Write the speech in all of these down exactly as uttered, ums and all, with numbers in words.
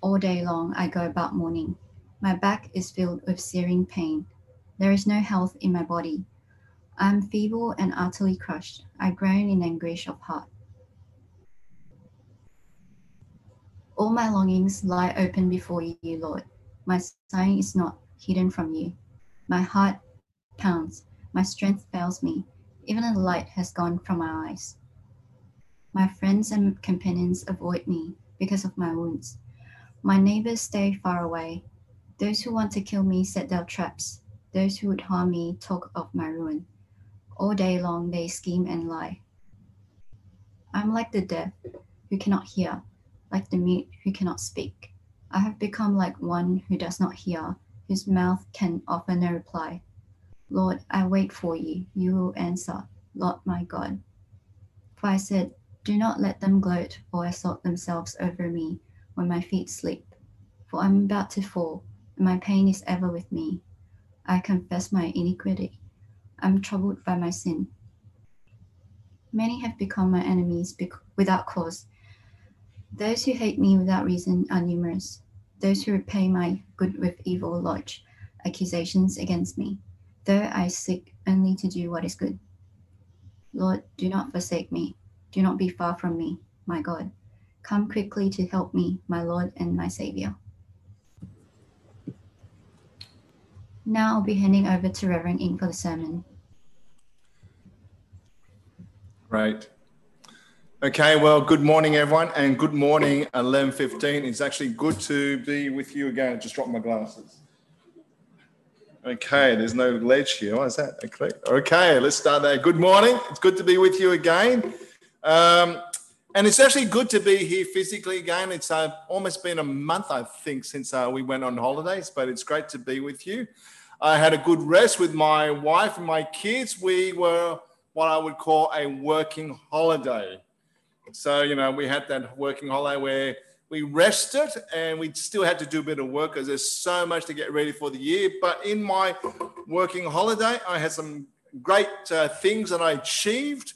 All day long I go about mourning. My back is filled with searing pain. There is no health in my body. I am feeble and utterly crushed. I groan in anguish of heart. All my longings lie open before you, Lord. My sighing is not hidden from you. My heart pounds. My strength fails me. Even the light has gone from my eyes. My friends and companions avoid me because of my wounds. My neighbors stay far away. Those who want to kill me set their traps. Those who would harm me talk of my ruin. All day long they scheme and lie. I am like the deaf who cannot hear, like the mute who cannot speak. I have become like one who does not hear, whose mouth can offer no reply. Lord, I wait for you. You will answer, Lord my God. For I said, do not let them gloat or assault themselves over me when my feet sleep. For I am about to fall, and my pain is ever with me. I confess my iniquity. I am troubled by my sin. Many have become my enemies without cause. Those who hate me without reason are numerous. Those who repay my good with evil lodge accusations against me, though I seek only to do what is good. Lord, do not forsake me. Do not be far from me, my God. Come quickly to help me, my Lord and my Saviour. Now I'll be handing over to Reverend Ing for the sermon. Great. Okay, well, good morning, everyone, and good morning, eleven fifteen. It's actually good to be with you again. I just dropped my glasses. Okay, there's no ledge here. Why is that? Okay, okay, let's start there. Good morning. It's good to be with you again. Um, and it's actually good to be here physically again. It's uh, almost been a month, I think, since uh, we went on holidays, but it's great to be with you. I had a good rest with my wife and my kids. We were what I would call a working holiday. So, you know, we had that working holiday where we rested and we still had to do a bit of work because there's so much to get ready for the year. But in my working holiday, I had some great uh, things that I achieved.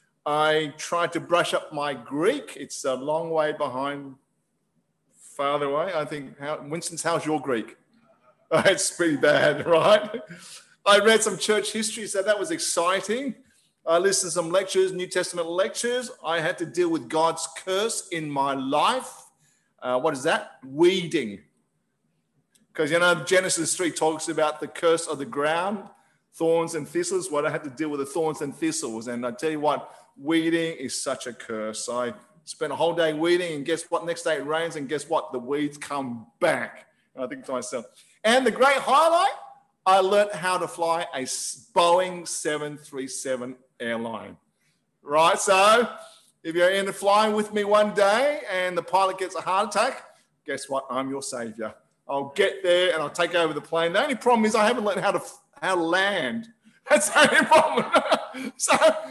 I tried to brush up my Greek. It's a long way behind, farther away. I think, how, Winston's, how's your Greek? Oh, it's pretty bad, right? I read some church history, so that was exciting. I listened to some lectures, New Testament lectures. I had to deal with God's curse in my life. Uh, what is that? Weeding. Because, you know, Genesis three talks about the curse of the ground, thorns and thistles. Well, I had to deal with the thorns and thistles. And I tell you what, weeding is such a curse. I spent a whole day weeding, and guess what? Next day it rains, and guess what? The weeds come back. And I think to myself. And the great highlight, I learned how to fly a Boeing seven thirty-seven airline, right? So if you're in the flying with me one day and the pilot gets a heart attack, guess what? I'm your savior. I'll get there and I'll take over the plane. The only problem is I haven't learned how to how to land. That's the only problem. So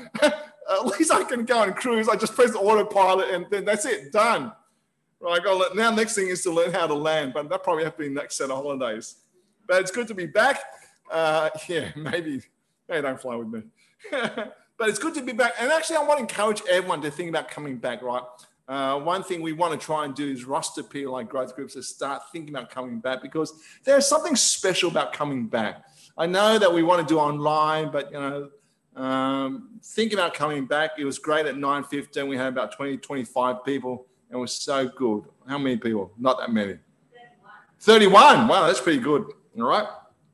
at least I can go and cruise. I just press the autopilot and then that's it, done. Right? I got now. Next thing is to learn how to land, but that probably have to be the next set of holidays. But it's good to be back. Uh, yeah, maybe, maybe don't fly with me. But it's good to be back. And actually, I want to encourage everyone to think about coming back, right? Uh, one thing we want to try and do is roster people like growth groups to start thinking about coming back because there's something special about coming back. I know that we want to do online, but, you know, um, think about coming back. It was great at nine fifteen. We had about twenty, twenty-five people. And it was so good. How many people? Not that many. thirty-one. Wow, that's pretty good. All right.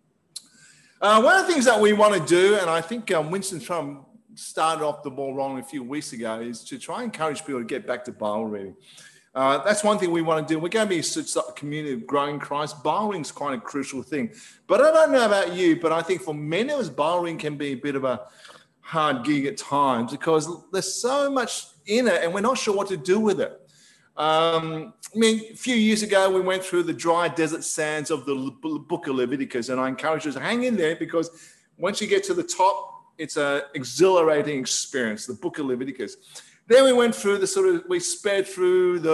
Uh, one of the things that we want to do, and I think um, Winston Trump started off the ball rolling a few weeks ago, is to try and encourage people to get back to Bible reading. Uh, that's one thing we want to do. We're going to be a community of growing Christ. Bible reading is quite a crucial thing. But I don't know about you, but I think for many of us, Bible reading can be a bit of a hard gig at times because there's so much in it and we're not sure what to do with it. Um, I mean, a few years ago, we went through the dry desert sands of the book of Leviticus, and I encourage you to hang in there because once you get to the top, it's an exhilarating experience, the book of Leviticus. Then we went through the sort of, we sped through the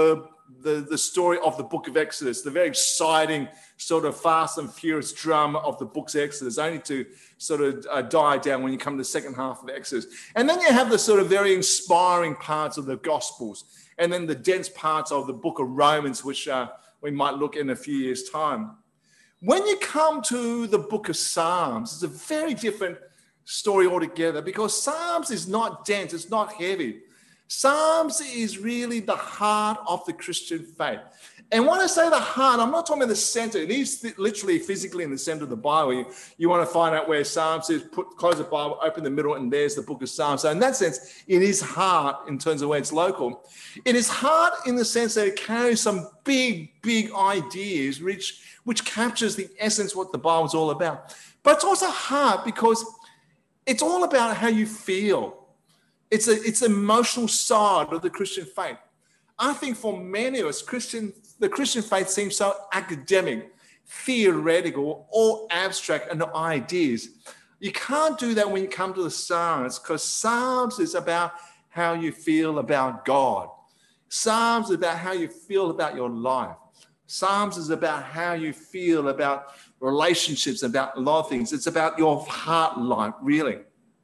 the, the story of the book of Exodus, the very exciting sort of fast and furious drama of the book's Exodus, only to sort of uh, die down when you come to the second half of Exodus. And then you have the sort of very inspiring parts of the Gospels, and then the dense parts of the book of Romans, which uh, we might look in a few years' time. When you come to the book of Psalms, it's a very different story altogether, because Psalms is not dense, it's not heavy. Psalms is really the heart of the Christian faith. And when I say the heart, I'm not talking about the center. It is literally physically in the center of the Bible. You, you want to find out where Psalms is, put, close the Bible, open the middle, and there's the book of Psalms. So in that sense, it is heart in terms of where it's local. It is heart in the sense that it carries some big, big ideas, which, which captures the essence of what the Bible is all about. But it's also heart because it's all about how you feel. It's a, it's the emotional side of the Christian faith. I think for many of us, Christian, the Christian faith seems so academic, theoretical, or abstract and ideas. You can't do that when you come to the Psalms, because Psalms is about how you feel about God. Psalms is about how you feel about your life. Psalms is about how you feel about relationships, about a lot of things. It's about your heart life, really.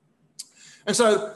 And so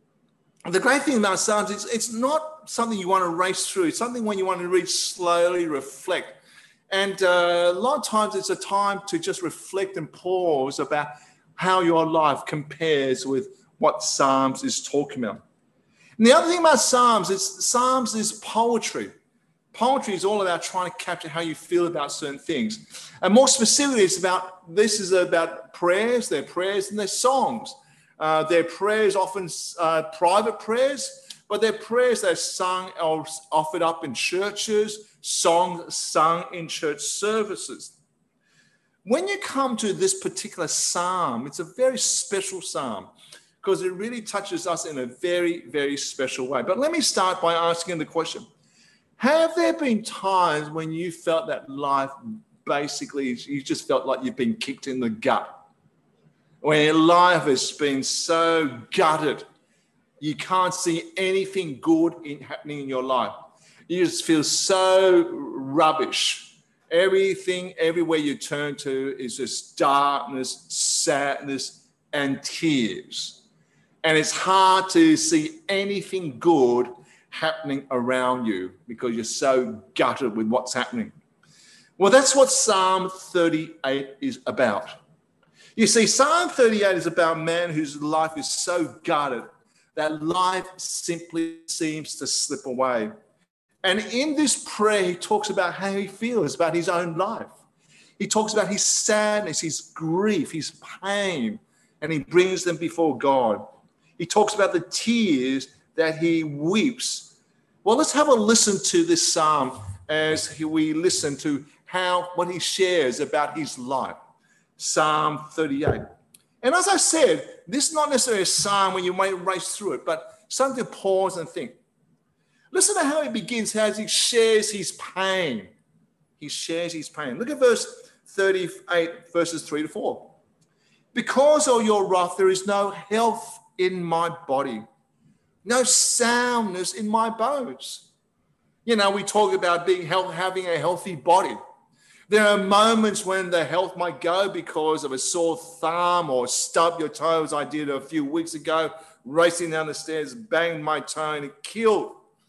the great thing about Psalms is it's not something you want to race through. It's something when you want to read slowly, reflect. And uh, a lot of times it's a time to just reflect and pause about how your life compares with what Psalms is talking about. And the other thing about Psalms is Psalms is poetry. Poetry is all about trying to capture how you feel about certain things. And more specifically, it's about, this is about prayers, they're prayers and they're songs. Uh, their prayers often uh, private prayers, but they're prayers that are sung or offered up in churches, songs sung in church services. When you come to this particular psalm, it's a very special psalm because it really touches us in a very, very special way. But let me start by asking the question, have there been times when you felt that life basically, you just felt like you've been kicked in the gut? When your life has been so gutted, you can't see anything good in happening in your life. You just feel so rubbish. Everything, everywhere you turn to is just darkness, sadness, and tears. And it's hard to see anything good happening around you because you're so gutted with what's happening. Well, that's what Psalm thirty-eight is about. You see, Psalm thirty-eight is about a man whose life is so gutted that life simply seems to slip away. And in this prayer, he talks about how he feels about his own life. He talks about his sadness, his grief, his pain, and he brings them before God. He talks about the tears that he weeps. Well, let's have a listen to this psalm as we listen to how what he shares about his life. Psalm thirty-eight. And as I said, this is not necessarily a psalm when you might race through it, but something to pause and think. Listen to how he begins, how he shares his pain. He shares his pain. Look at verse thirty-eight, verses three to four. Because of your wrath, there is no health in my body, no soundness in my bones. You know, we talk about being health, having a healthy body. There are moments when the health might go because of a sore thumb or stub your toe, as I did a few weeks ago, racing down the stairs, banged my toe and it killed.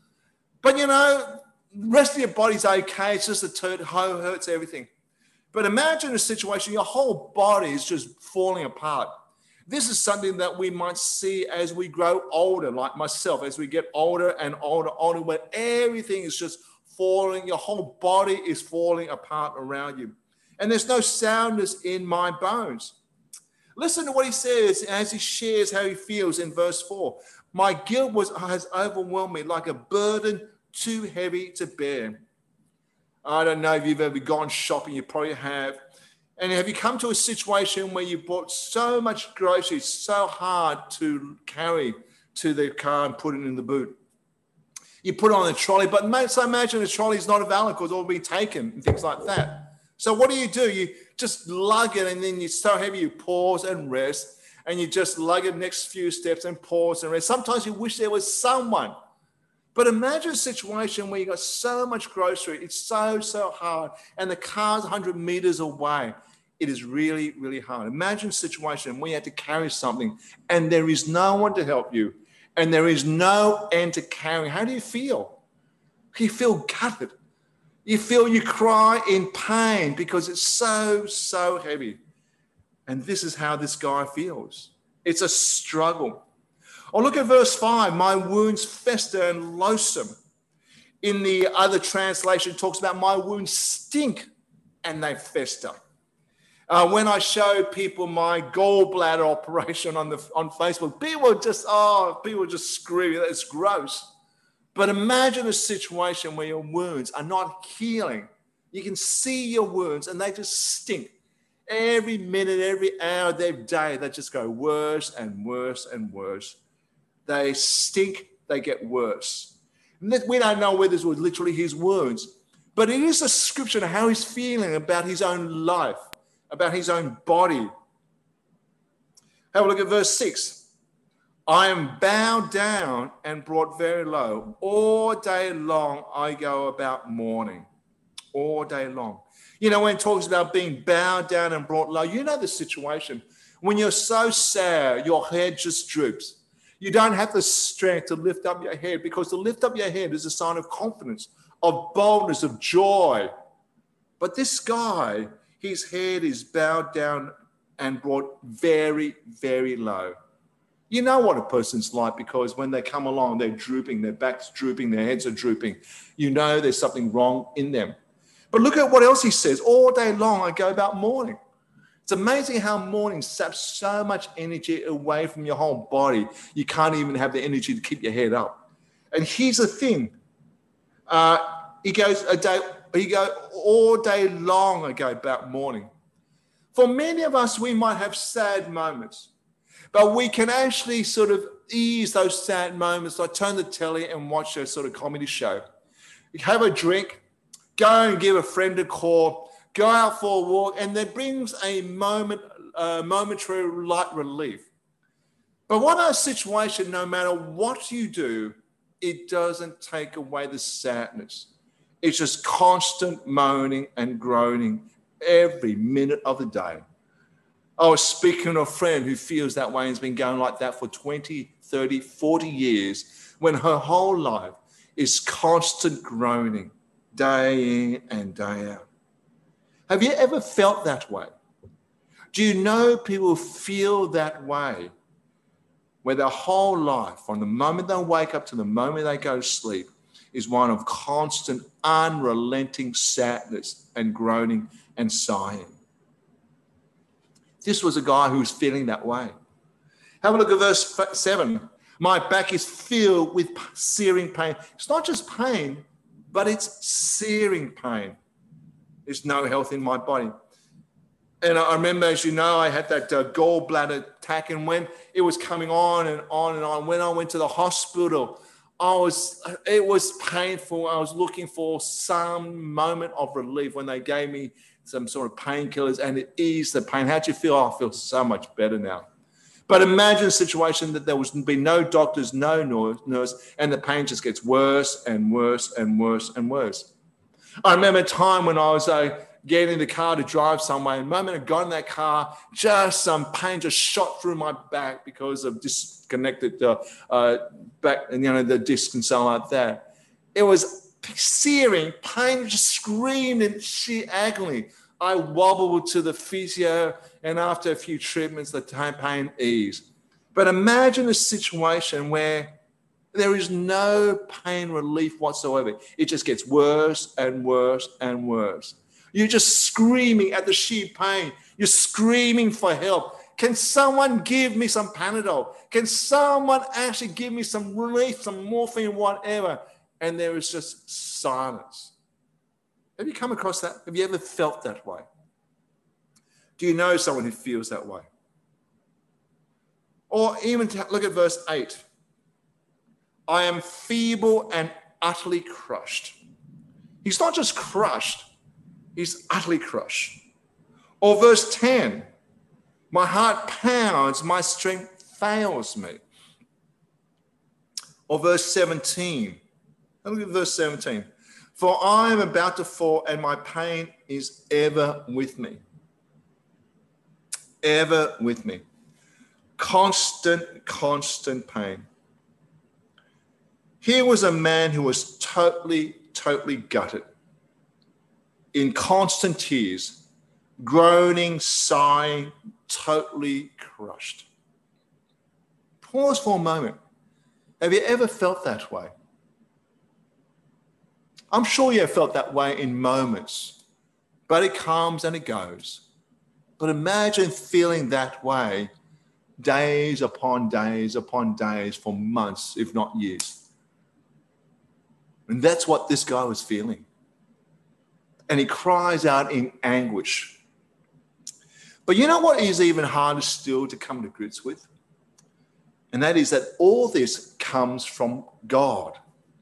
But, you know, the rest of your body's okay. It's just the toe hurts everything. But imagine a situation, your whole body is just falling apart. This is something that we might see as we grow older, like myself, as we get older and older, older, when everything is just falling, your whole body is falling apart around you. And there's no soundness in my bones. Listen to what he says as he shares how he feels in verse four. My guilt was, has overwhelmed me like a burden too heavy to bear. I don't know if you've ever gone shopping, you probably have. And have you come to a situation where you bought so much groceries, so hard to carry to the car and put it in the boot? You put it on the trolley, but so imagine the trolley is not available because it will be taken and things like that. So what do you do? You just lug it and then you're so heavy you pause and rest and you just lug it the next few steps and pause and rest. Sometimes you wish there was someone But imagine a situation where you got so much grocery, it's so, so hard, and the car's one hundred meters away. It is really, really hard. Imagine a situation where you had to carry something and there is no one to help you and there is no end to carrying. How do you feel? You feel gutted. You feel you cry in pain because it's so, so heavy. And this is how this guy feels. It's a struggle. Or look at verse five, my wounds fester and loathsome. In the other translation, it talks about my wounds stink and they fester. Uh, when I show people my gallbladder operation on the on Facebook, people just, oh, people just screaming, it's gross. But imagine a situation where your wounds are not healing. You can see your wounds and they just stink. Every minute, every hour, every day, they just go worse and worse and worse. They stink, they get worse. And we don't know whether this was literally his wounds, but it is a description of how he's feeling about his own life, about his own body. Have a look at verse six. I am bowed down and brought very low. All day long I go about mourning. All day long. You know, when it talks about being bowed down and brought low, you know the situation. When you're so sad, your head just droops. You don't have the strength to lift up your head, because to lift up your head is a sign of confidence, of boldness, of joy. But this guy, his head is bowed down and brought very, very low. You know what a person's like, because when they come along, they're drooping, their back's drooping, their heads are drooping. You know there's something wrong in them. But look at what else he says. All day long I go about mourning. It's amazing how mourning saps so much energy away from your whole body. You can't even have the energy to keep your head up. And here's the thing. Uh, he goes a day, he go all day long I go about mourning. For many of us, we might have sad moments, but we can actually sort of ease those sad moments. I turn the telly and watch a sort of comedy show. You have a drink, go and give a friend a call, go out for a walk, and that brings a moment, uh, momentary light relief. But what a situation, no matter what you do, it doesn't take away the sadness. It's just constant moaning and groaning every minute of the day. I was speaking to a friend who feels that way and has been going like that for twenty, thirty, forty years, when her whole life is constant groaning, day in and day out. Have you ever felt that way? Do you know people feel that way, where their whole life, from the moment they wake up to the moment they go to sleep, is one of constant, unrelenting sadness and groaning and sighing? This was a guy who was feeling that way. Have a look at verse seven. My back is filled with searing pain. It's not just pain, but it's searing pain. There's no health in my body. And I remember, as you know, I had that uh, gallbladder attack, and when it was coming on and on and on, when I went to the hospital, I was, it was painful. I was looking for some moment of relief when they gave me some sort of painkillers and it eased the pain. How'd you feel? Oh, I feel so much better now. But imagine a situation that there would be no doctors, no nurse, and the pain just gets worse and worse and worse and worse. I remember a time when I was uh, getting in the car to drive somewhere, and the moment I got in that car, just some pain just shot through my back because of disconnected uh, uh, back, and you know, the disc and so on like that. It was searing pain, just screamed in sheer agony. I wobbled to the physio, and after a few treatments, the pain eased. But imagine a situation where there is no pain relief whatsoever. It just gets worse and worse and worse. You're just screaming at the sheer pain. You're screaming for help. Can someone give me some Panadol? Can someone actually give me some relief, some morphine, whatever? And there is just silence. Have you come across that? Have you ever felt that way? Do you know someone who feels that way? Or even to look at verse eight. I am feeble and utterly crushed. He's not just crushed, he's utterly crushed. Or verse ten. My heart pounds, my strength fails me. Or verse seventeen. And look at verse seventeen. For I am about to fall, and my pain is ever with me. Ever with me. Constant, constant pain. Here was a man who was totally, totally gutted, in constant tears, groaning, sighing, totally crushed. Pause for a moment. Have you ever felt that way? I'm sure you have felt that way in moments, but it comes and it goes. But imagine feeling that way days upon days upon days for months, if not years. And that's what this guy was feeling. And he cries out in anguish. But you know what is even harder still to come to grips with? And that is that all this comes from God.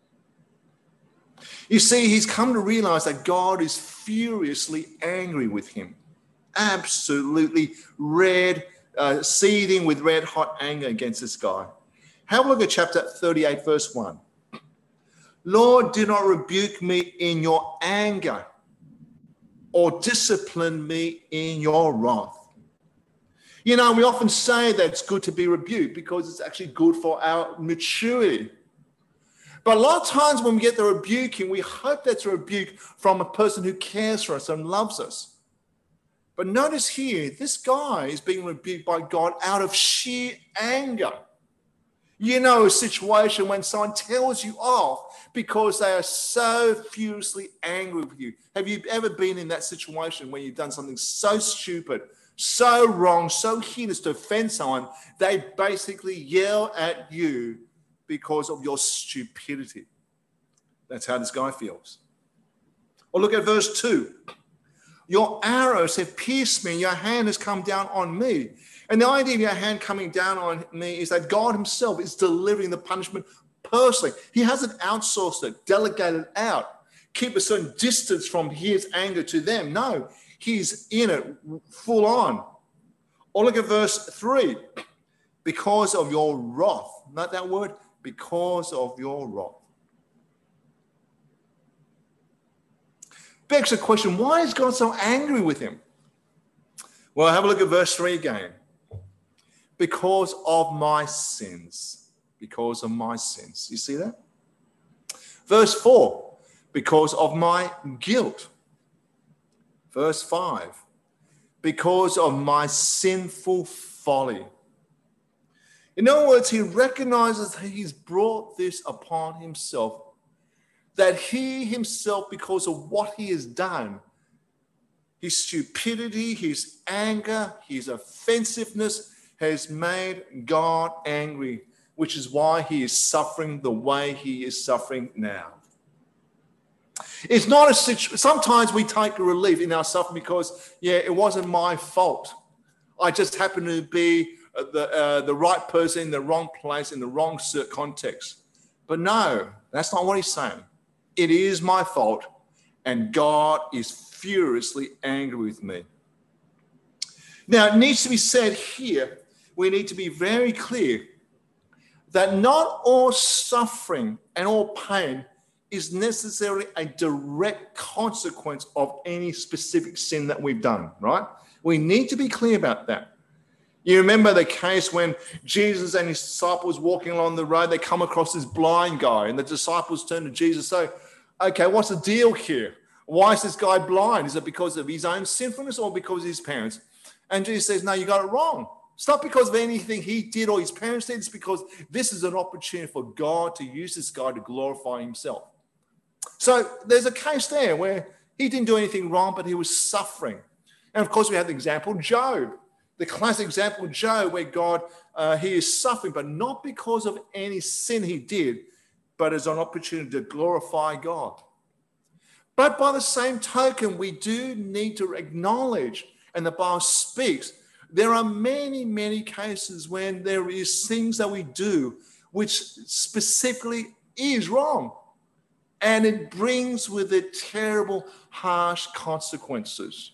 You see, he's come to realize that God is furiously angry with him. Absolutely red, uh, seething with red hot anger against this guy. Have a look at chapter thirty-eight, verse one. Lord, do not rebuke me in your anger or discipline me in your wrath. You know, we often say that it's good to be rebuked because it's actually good for our maturity. But a lot of times when we get the rebuking, we hope that's a rebuke from a person who cares for us and loves us. But notice here, this guy is being rebuked by God out of sheer anger. You know, a situation when someone tells you off because they are so furiously angry with you. Have you ever been in that situation where you've done something so stupid, so wrong, so heinous to offend someone, they basically yell at you because of your stupidity? That's how this guy feels. Or look at verse two. Your arrows have pierced me, your hand has come down on me. And the idea of your hand coming down on me is that God himself is delivering the punishment personally. He hasn't outsourced it, delegated it out, keep a certain distance from his anger to them. No, he's in it full on. Or look at verse three. Because of your wrath. Not that word, because of your wrath. Begs the question, why is God so angry with him? Well, have a look at verse three again. Because of my sins. Because of my sins. You see that? Verse four. Because of my guilt. Verse five. Because of my sinful folly. In other words, he recognizes that he's brought this upon himself. That he himself, because of what he has done, his stupidity, his anger, his offensiveness has made God angry, which is why he is suffering the way he is suffering now. It's not a situation. Sometimes we take a relief in our suffering because, yeah, it wasn't my fault. I just happened to be the uh, the right person in the wrong place in the wrong context. But no, that's not what he's saying. It is my fault, and God is furiously angry with me. Now, it needs to be said here, we need to be very clear that not all suffering and all pain is necessarily a direct consequence of any specific sin that we've done, right? We need to be clear about that. You remember the case when Jesus and his disciples walking along the road, they come across this blind guy, and the disciples turn to Jesus and say, okay, what's the deal here? Why is this guy blind? Is it because of his own sinfulness or because of his parents? And Jesus says, no, you got it wrong. It's not because of anything he did or his parents did. It's because this is an opportunity for God to use this guy to glorify himself. So there's a case there where he didn't do anything wrong, but he was suffering. And of course, we have the example of Job. The classic example of Job where God, uh, he is suffering, but not because of any sin he did, but as an opportunity to glorify God. But by the same token, we do need to acknowledge, and the Bible speaks, there are many, many cases when there is things that we do which specifically is wrong. And it brings with it terrible, harsh consequences.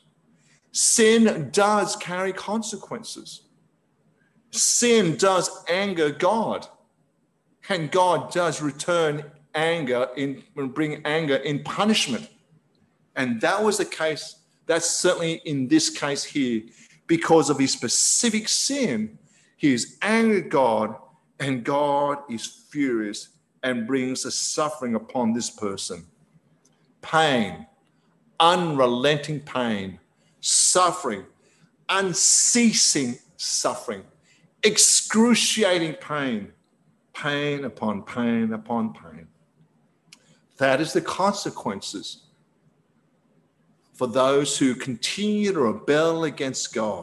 Sin does carry consequences. Sin does anger God. And God does return anger in bring anger in punishment. And that was the case. That's certainly in this case here. Because of his specific sin, he is angry at God, and God is furious and brings the suffering upon this person. Pain, unrelenting pain, suffering, unceasing suffering, excruciating pain, pain upon pain upon pain. That is the consequences for those who continue to rebel against God.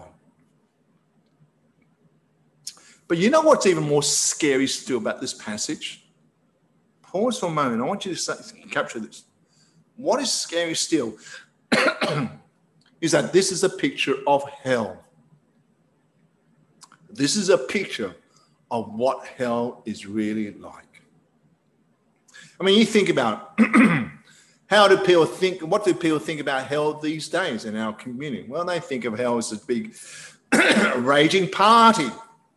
But you know what's even more scary still about this passage? Pause for a moment. I want you to say, capture this. What is scary still is that this is a picture of hell. This is a picture of what hell is really like. I mean, you think about it. How do people think, what do people think about hell these days in our community? Well, they think of hell as a big raging party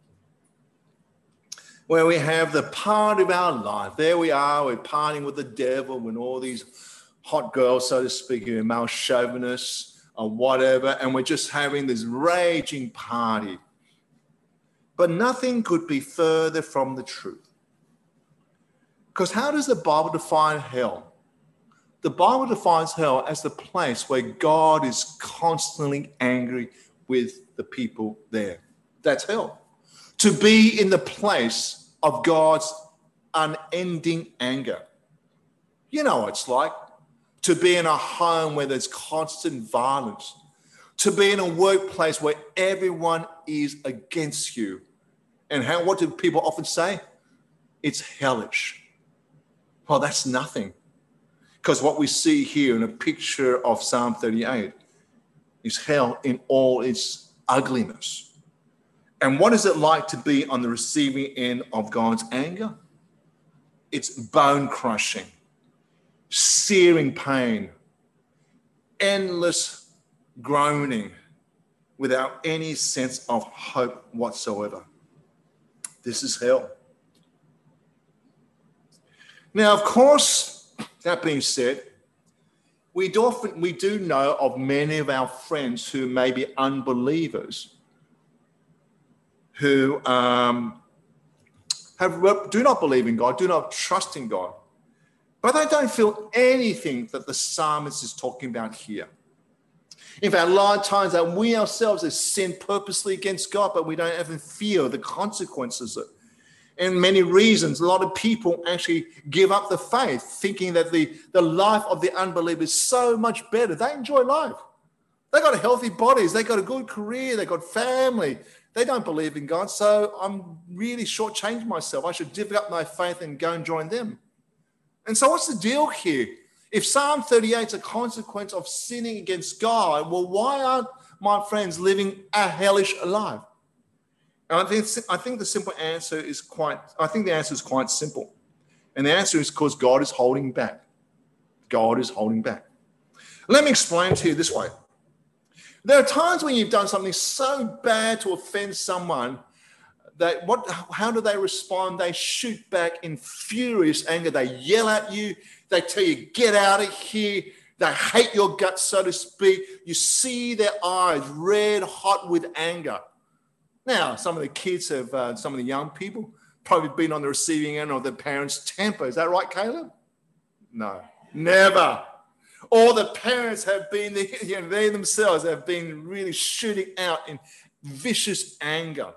where we have the part of our life. There we are, we're partying with the devil and all these hot girls, so to speak, who are male chauvinists or whatever, and we're just having this raging party. But nothing could be further from the truth. Because how does the Bible define hell? The Bible defines hell as the place where God is constantly angry with the people there. That's hell. To be in the place of God's unending anger. You know what it's like to be in a home where there's constant violence, to be in a workplace where everyone is against you. And how, what do people often say? It's hellish. Well, that's nothing. Because what we see here in a picture of Psalm thirty-eight is hell in all its ugliness. And what is it like to be on the receiving end of God's anger? It's bone crushing, searing pain, endless groaning without any sense of hope whatsoever. This is hell. Now, of course, that being said, we do, often, we do know of many of our friends who may be unbelievers who um, have, do not believe in God, do not trust in God, but they don't feel anything that the psalmist is talking about here. In fact, a lot of times that we ourselves have sinned purposely against God, but we don't even feel the consequences of it. And many reasons, a lot of people actually give up the faith, thinking that the, the life of the unbeliever is so much better. They enjoy life. They got healthy bodies. They got a good career. They got family. They don't believe in God. So I'm really shortchanging myself. I should give up my faith and go and join them. And so what's the deal here? If Psalm thirty-eight is a consequence of sinning against God, well, why aren't my friends living a hellish life? And I think, I think the simple answer is quite, I think the answer is quite simple. And the answer is because God is holding back. God is holding back. Let me explain to you this way. There are times when you've done something so bad to offend someone that what, how do they respond? They shoot back in furious anger. They yell at you. They tell you, get out of here. They hate your guts, so to speak. You see their eyes red hot with anger. Now, some of the kids have, uh, some of the young people probably been on the receiving end of their parents' temper. Is that right, Caleb? No, never. Or the parents have been, the, you know, they themselves have been really shooting out in vicious anger.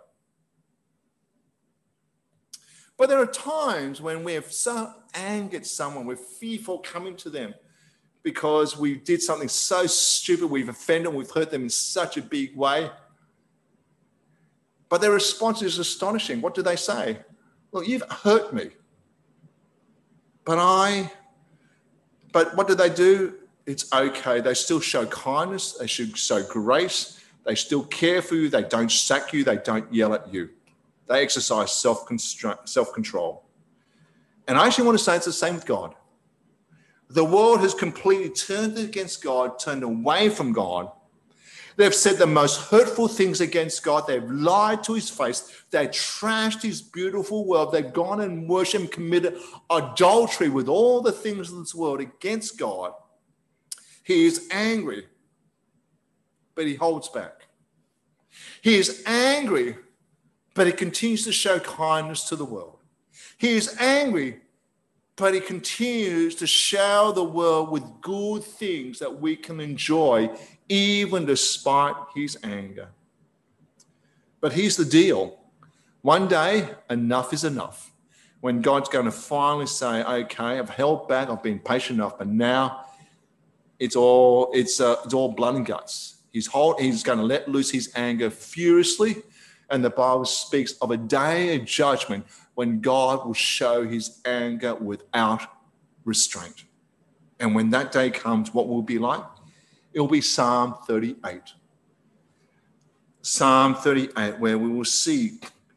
But there are times when we have so angered someone, we're fearful coming to them because we did something so stupid, we've offended them, we've hurt them in such a big way. But their response is astonishing. What do they say? Well, you've hurt me. But I, but what do they do? It's okay. They still show kindness. They should show grace. They still care for you. They don't sack you. They don't yell at you. They exercise self-control. And I actually want to say it's the same with God. The world has completely turned against God, turned away from God. They've said the most hurtful things against God. They've lied to his face. They trashed his beautiful world. They've gone and worshipped and committed adultery with all the things of this world against God. He is angry, but he holds back. He is angry, but he continues to show kindness to the world. He is angry, but he continues to shower the world with good things that we can enjoy, even despite his anger. But here's the deal. One day, enough is enough. When God's going to finally say, okay, I've held back, I've been patient enough, but now it's all it's uh, it's all blood and guts. He's, hold, he's going to let loose his anger furiously, and the Bible speaks of a day of judgment when God will show his anger without restraint. And when that day comes, what will it be like? It will be Psalm thirty-eight. Psalm thirty-eight, where we will see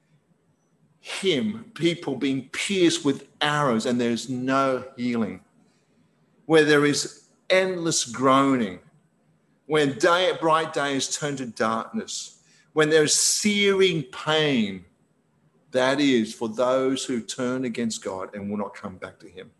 him, people being pierced with arrows and there's no healing. Where there is endless groaning. When day, bright days turn to darkness. When there's searing pain. That is for those who turn against God and will not come back to him.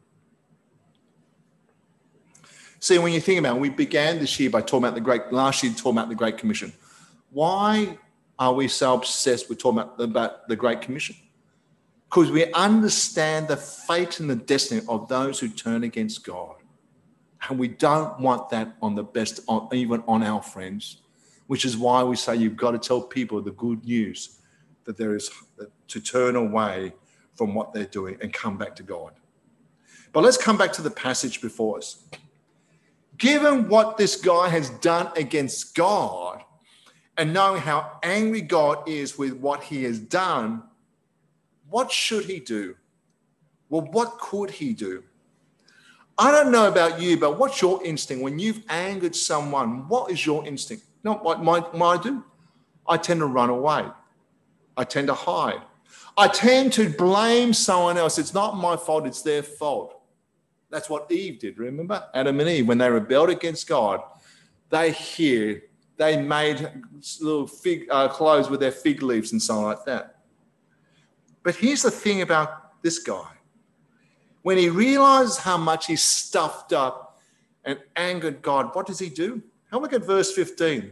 See, when you think about it, we began this year by talking about the great, last year talking about the Great Commission. Why are we so obsessed with talking about, about the Great Commission? Because we understand the fate and the destiny of those who turn against God. And we don't want that on the best, on, even on our friends, which is why we say you've got to tell people the good news that there is to turn away from what they're doing and come back to God. But let's come back to the passage before us. Given what this guy has done against God and knowing how angry God is with what he has done, what should he do? Well, what could he do? I don't know about you, but what's your instinct? When you've angered someone, what is your instinct? You know what might, might I do? I tend to run away. I tend to hide. I tend to blame someone else. It's not my fault, it's their fault. That's what Eve did, remember? Adam and Eve, when they rebelled against God, they hid. They made little fig uh, clothes with their fig leaves and so on like that. But here's the thing about this guy. When he realizes how much he's stuffed up and angered God, what does he do? Have a look at verse fifteen.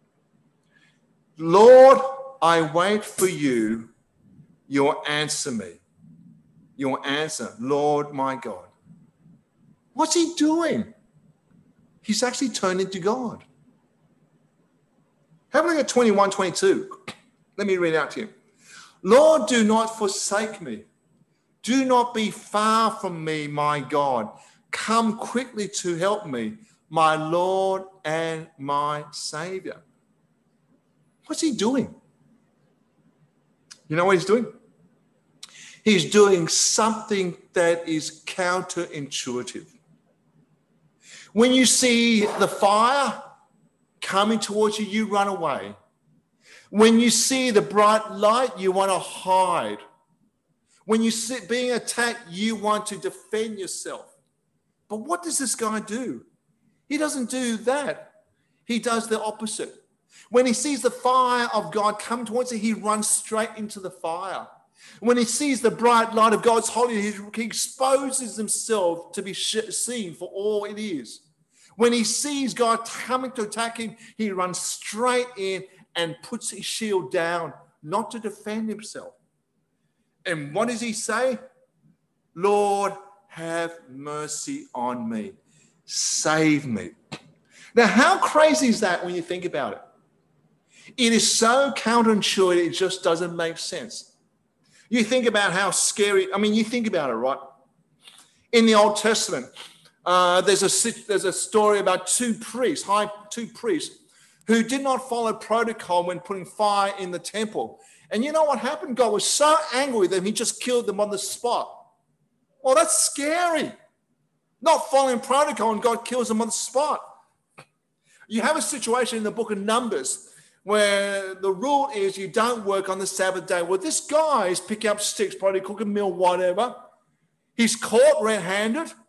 Lord, I wait for you. You'll answer me. You'll answer, Lord, my God. What's he doing? He's actually turning to God. Have a look at twenty-one, twenty-two. Let me read it out to you. Lord, do not forsake me. Do not be far from me, my God. Come quickly to help me, my Lord and my Savior. What's he doing? You know what he's doing? He's doing something that is counterintuitive. When you see the fire coming towards you, you run away. When you see the bright light, you want to hide. When you see being attacked, you want to defend yourself. But what does this guy do? He doesn't do that. He does the opposite. When he sees the fire of God come towards him, he runs straight into the fire. When he sees the bright light of God's holiness, he exposes himself to be seen for all it is. When he sees God coming to attack him, he runs straight in and puts his shield down, not to defend himself. And what does he say? Lord, have mercy on me. Save me. Now, how crazy is that when you think about it? It is so counterintuitive, it just doesn't make sense. You think about how scary, I mean, you think about it, right? In the Old Testament, uh, there's a there's a story about two priests, high two priests, who did not follow protocol when putting fire in the temple. And you know what happened? God was so angry with them, he just killed them on the spot. Well, that's scary. Not following protocol and God kills them on the spot. You have a situation in the book of Numbers where the rule is you don't work on the Sabbath day. Well, this guy is picking up sticks, probably cooking meal, whatever. He's caught red-handed.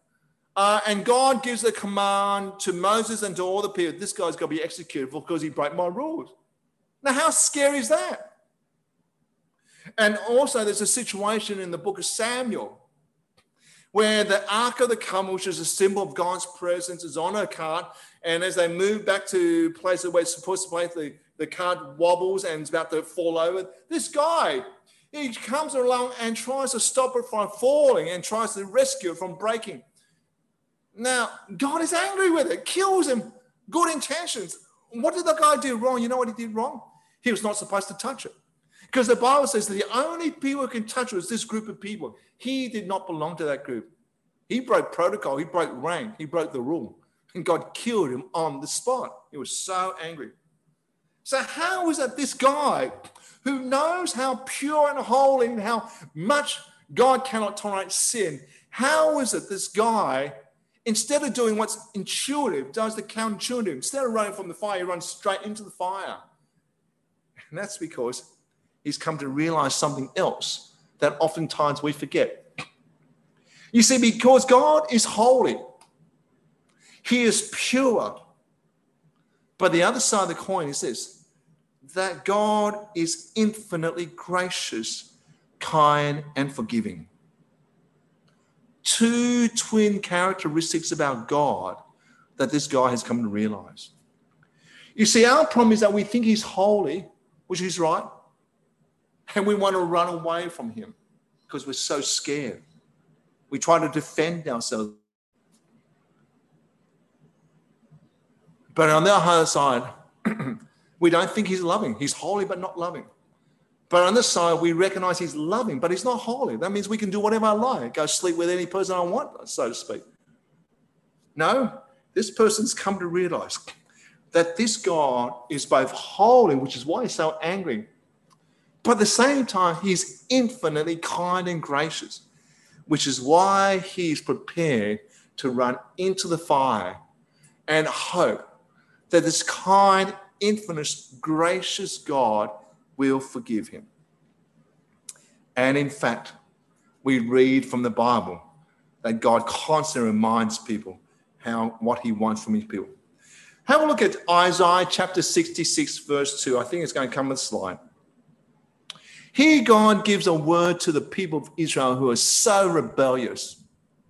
Uh, and God gives a command to Moses and to all the people, this guy's got to be executed because he broke my rules. Now, how scary is that? And also there's a situation in the book of Samuel where the Ark of the Covenant, which is a symbol of God's presence, is on a cart. And as they move back to places where it's supposed to place, the, the cart wobbles and it's about to fall over. This guy, he comes along and tries to stop it from falling and tries to rescue it from breaking. Now, God is angry with it, kills him, good intentions. What did the guy do wrong? You know what he did wrong? He was not supposed to touch it. Because the Bible says that the only people who can touch it was this group of people. He did not belong to that group. He broke protocol. He broke rank. He broke the rule. And God killed him on the spot. He was so angry. So how is it this guy who knows how pure and holy and how much God cannot tolerate sin, how is it this guy, instead of doing what's intuitive, does the counterintuitive? Instead of running from the fire, he runs straight into the fire. And that's because he's come to realize something else that oftentimes we forget. You see, because God is holy, he is pure. But the other side of the coin is this, that God is infinitely gracious, kind, and forgiving. Two twin characteristics about God that this guy has come to realize. You see, our problem is that we think he's holy, which is right, and we want to run away from him because we're so scared. We try to defend ourselves. But on the other side, we don't think he's loving. He's holy but not loving. But on this side, we recognize he's loving, but he's not holy. That means we can do whatever I like, go sleep with any person I want, so to speak. No, this person's come to realize that this God is both holy, which is why he's so angry, but at the same time, he's infinitely kind and gracious, which is why he's prepared to run into the fire and hope that this kind, infinite, gracious God will forgive him. And in fact, we read from the Bible that God constantly reminds people how what he wants from his people. Have a look at Isaiah chapter sixty-six, verse two. I think it's going to come on the slide. Here God gives a word to the people of Israel who are so rebellious.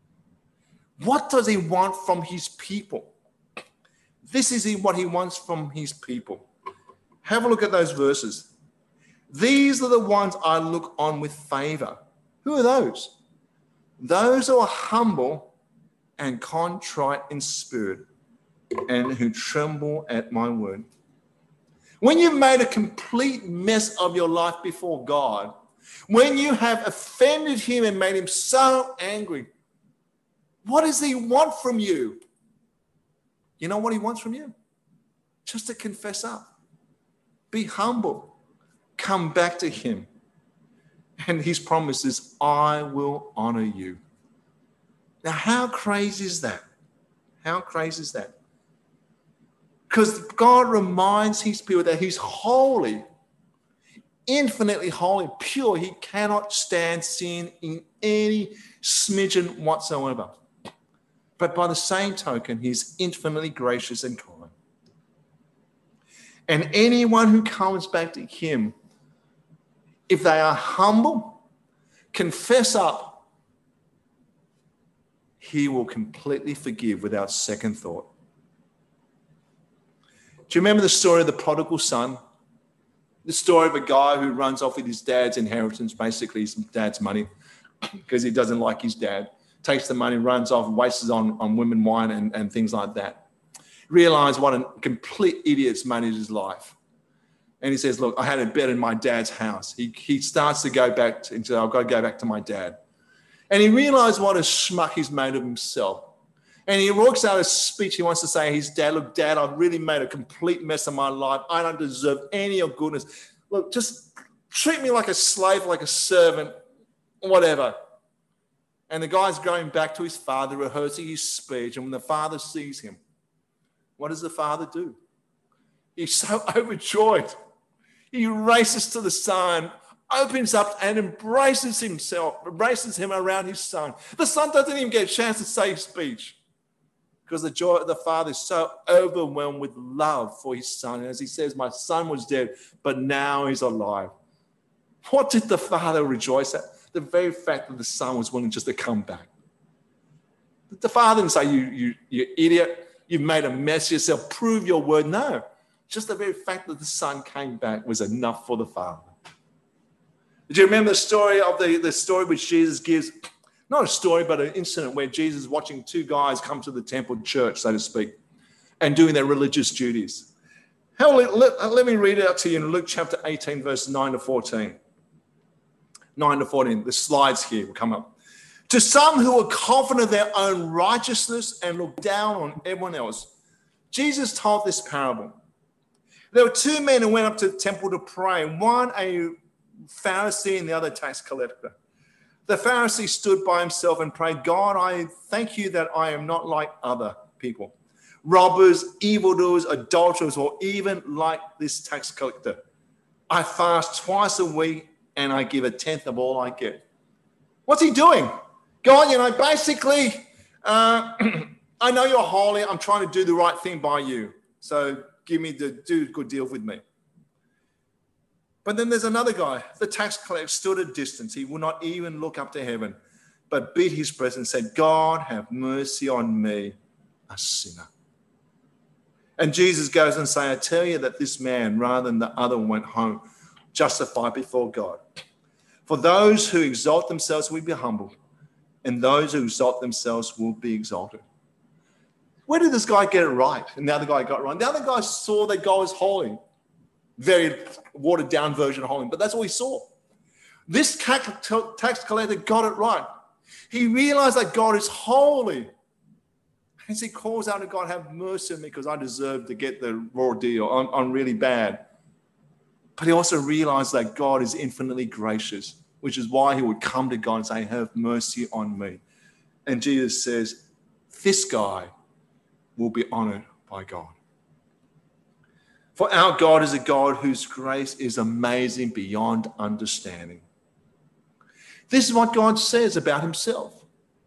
What does he want from his people? This is what he wants from his people. Have a look at those verses. These are the ones I look on with favor. Who are those? Those who are humble and contrite in spirit and who tremble at my word. When you've made a complete mess of your life before God, when you have offended him and made him so angry, what does he want from you? You know what he wants from you? Just to confess up. Be humble. Come back to him. And his promise is, I will honor you. Now, how crazy is that? How crazy is that? Because God reminds his people that he's holy, infinitely holy, pure. He cannot stand sin in any smidgen whatsoever. But by the same token, he's infinitely gracious and kind. And anyone who comes back to him, if they are humble, confess up, he will completely forgive without second thought. Do you remember the story of the prodigal son? The story of a guy who runs off with his dad's inheritance, basically his dad's money, because he doesn't like his dad. Takes the money, runs off, wastes it on, on women, wine, and, and things like that. Realize what a complete idiot's managed his life. And he says, look, I had a bed in my dad's house. He, he starts to go back to, and says, I've got to go back to my dad. And he realized what a schmuck he's made of himself. And he walks out a speech. He wants to say, his dad, look, Dad, I've really made a complete mess of my life. I don't deserve any of goodness. Look, just treat me like a slave, like a servant, whatever. And the guy's going back to his father, rehearsing his speech. And when the father sees him, what does the father do? He's so overjoyed. He races to the son. opens up and embraces himself, embraces him around his son. The son doesn't even get a chance to say his speech because the joy of the father is so overwhelmed with love for his son. And as he says, my son was dead, but now he's alive. What did the father rejoice at? The very fact that the son was willing just to come back. The father didn't say, you, you, you idiot, you've made a mess of yourself, prove your word. No, just the very fact that the son came back was enough for the father. Do you remember the story of the, the story which Jesus gives? Not a story, but an incident where Jesus is watching two guys come to the temple church, so to speak, and doing their religious duties. Hell, let, let, let me read it out to you in Luke chapter eighteen, verse nine to fourteen. nine to fourteen, the slides here will come up. To some who are confident of their own righteousness and look down on everyone else, Jesus told this parable. There were two men who went up to the temple to pray, one a Pharisee and the other tax collector. The Pharisee stood by himself and prayed, God, I thank you that I am not like other people, robbers, evildoers, adulterers, or even like this tax collector. I fast twice a week and I give a tenth of all I get. What's he doing? God, you know, basically, uh, I know you're holy. I'm trying to do the right thing by you. So give me the do a good deal with me. But then there's another guy. The tax collector stood at a distance. He would not even look up to heaven, but beat his breast and said, God, have mercy on me, a sinner. And Jesus goes and says, I tell you that this man, rather than the other, went home justified before God. For those who exalt themselves will be humbled, and those who exalt themselves will be exalted. Where did this guy get it right? And the other guy got it wrong. The other guy saw that God was holy. Very watered down version of holy, but that's all he saw. This tax collector got it right. He realized that God is holy. And he calls out to God, have mercy on me because I deserve to get the raw deal. I'm, I'm really bad. But he also realized that God is infinitely gracious, which is why he would come to God and say, have mercy on me. And Jesus says, this guy will be honored by God. For our God is a God whose grace is amazing beyond understanding. This is what God says about himself.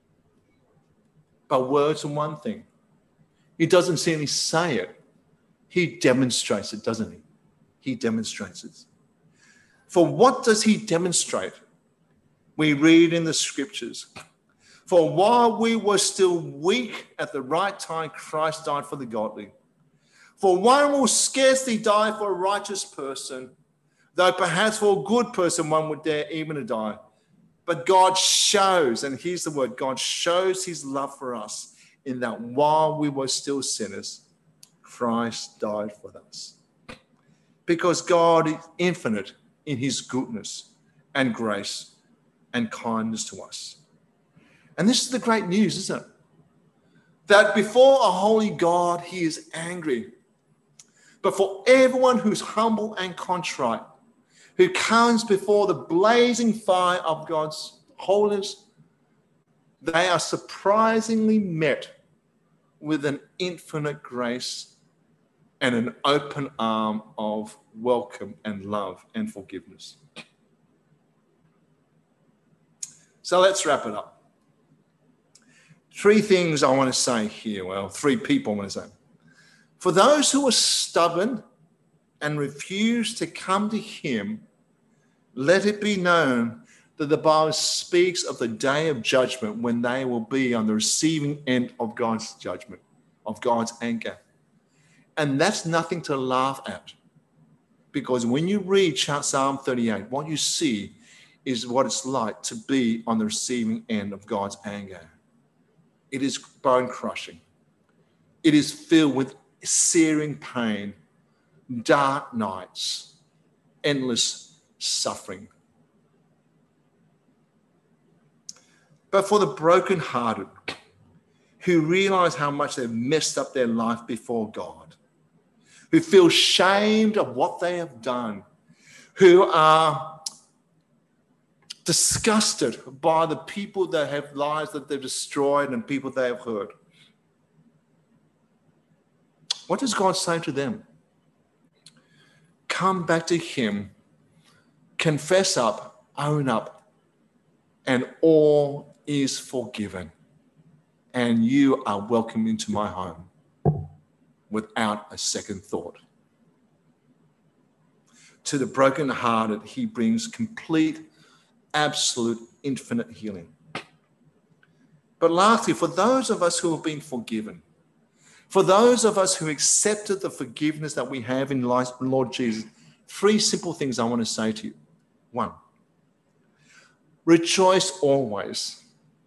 But words are one thing. He doesn't simply say it. He demonstrates it, doesn't he? He demonstrates it. For what does he demonstrate? We read in the scriptures. For while we were still weak at the right time, Christ died for the godly. For one will scarcely die for a righteous person, though perhaps for a good person one would dare even to die. But God shows, and here's the word, God shows his love for us in that while we were still sinners, Christ died for us. Because God is infinite in his goodness and grace and kindness to us. And this is the great news, isn't it? That before a holy God, he is angry. But for everyone who's humble and contrite, who comes before the blazing fire of God's holiness, they are surprisingly met with an infinite grace and an open arm of welcome and love and forgiveness. So let's wrap it up. Three things I want to say here. Well, three people I want to say. For those who are stubborn and refuse to come to him, let it be known that the Bible speaks of the day of judgment when they will be on the receiving end of God's judgment, of God's anger. And that's nothing to laugh at. Because when you read Psalm thirty-eight, what you see is what it's like to be on the receiving end of God's anger. It is bone crushing. It is filled with searing pain, dark nights, endless suffering. But for the brokenhearted who realize how much they've messed up their life before God, who feel shamed of what they have done, who are disgusted by the people that have lives that they've destroyed and people they have hurt. What does God say to them? Come back to him confess up, own up, and all is forgiven. And you are welcome into my home without a second thought. To the brokenhearted, he brings complete, absolute, infinite healing. But lastly, for those of us who have been forgiven, for those of us who accepted the forgiveness that we have in Lord Jesus, three simple things I want to say to you. One, rejoice always.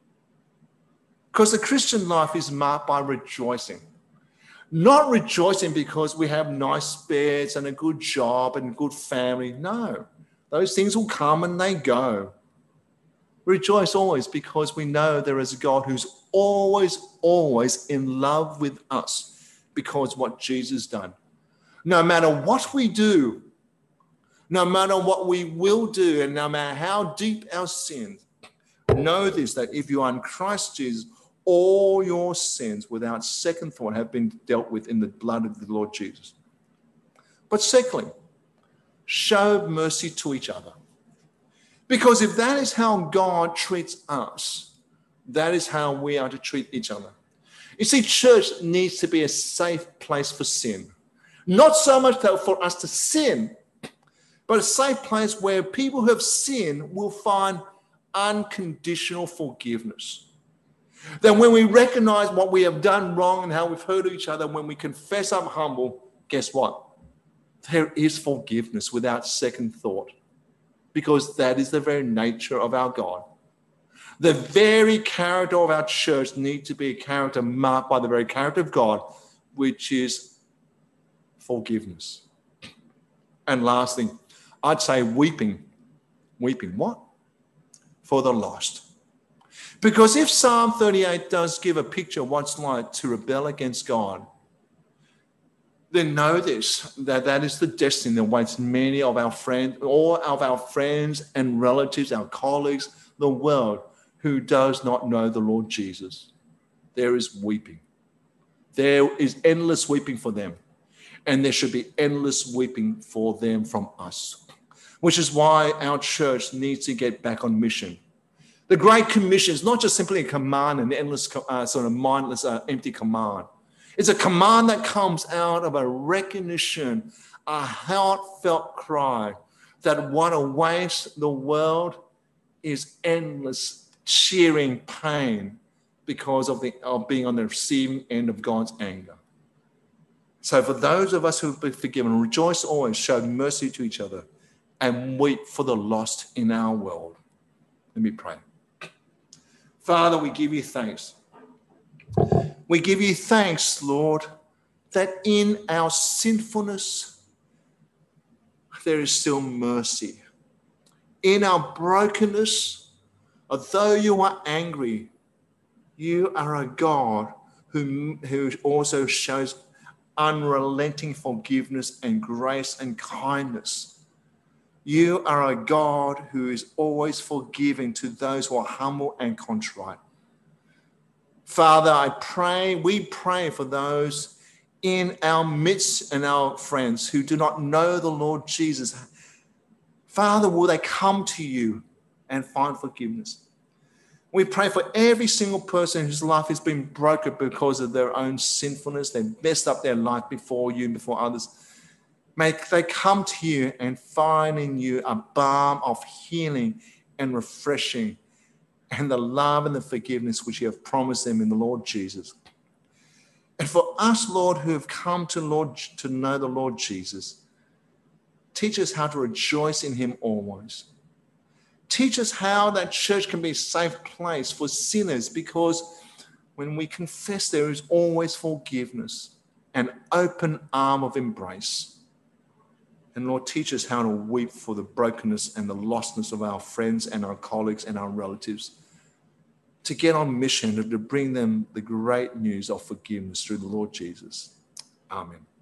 Because the Christian life is marked by rejoicing. Not rejoicing because we have nice beds and a good job and good family. No, those things will come and they go. Rejoice always because we know there is a God who's always, always in love with us because what Jesus done. No matter what we do, no matter what we will do, and no matter how deep our sins, know this, that if you are in Christ Jesus, all your sins without second thought have been dealt with in the blood of the Lord Jesus. But secondly, show mercy to each other. Because if that is how God treats us, that is how we are to treat each other. You see, church needs to be a safe place for sin. Not so much though for us to sin, but a safe place where people who have sinned will find unconditional forgiveness. Then when we recognize what we have done wrong and how we've hurt each other, when we confess I'm humble, guess what? There is forgiveness without second thought, because that is the very nature of our God. The very character of our church needs to be a character marked by the very character of God, which is forgiveness. And lastly, I'd say weeping. Weeping what? For the lost. Because if Psalm thirty-eight does give a picture of what it's like to rebel against God, then know this, that that is the destiny that awaits many of our friends, all of our friends and relatives, our colleagues, the world, who does not know the Lord Jesus. There is weeping. There is endless weeping for them. And there should be endless weeping for them from us, which is why our church needs to get back on mission. The Great Commission is not just simply a command, an endless, uh, sort of mindless, uh, empty command. It's a command that comes out of a recognition, a heartfelt cry that what awaits the world is endless, cheering pain because of, the, of being on the receiving end of God's anger. So for those of us who have been forgiven, rejoice always, show mercy to each other, and weep for the lost in our world. Let me pray. Father, we give you thanks. We give you thanks, Lord, that in our sinfulness, there is still mercy. In our brokenness, although you are angry, you are a God who, who also shows unrelenting forgiveness and grace and kindness. You are a God who is always forgiving to those who are humble and contrite. Father, I pray, we pray for those in our midst and our friends who do not know the Lord Jesus. Father, will they come to you and find forgiveness? We pray for every single person whose life has been broken because of their own sinfulness. They've messed up their life before you and before others. May they come to you and find in you a balm of healing and refreshing and the love and the forgiveness which you have promised them in the Lord Jesus. And for us, Lord, who have come to Lord to know the Lord Jesus, teach us how to rejoice in him always. Teach us how that church can be a safe place for sinners, because when we confess, there is always forgiveness, an open arm of embrace. And Lord, teach us how to weep for the brokenness and the lostness of our friends and our colleagues and our relatives, to get on mission and to bring them the great news of forgiveness through the Lord Jesus. Amen.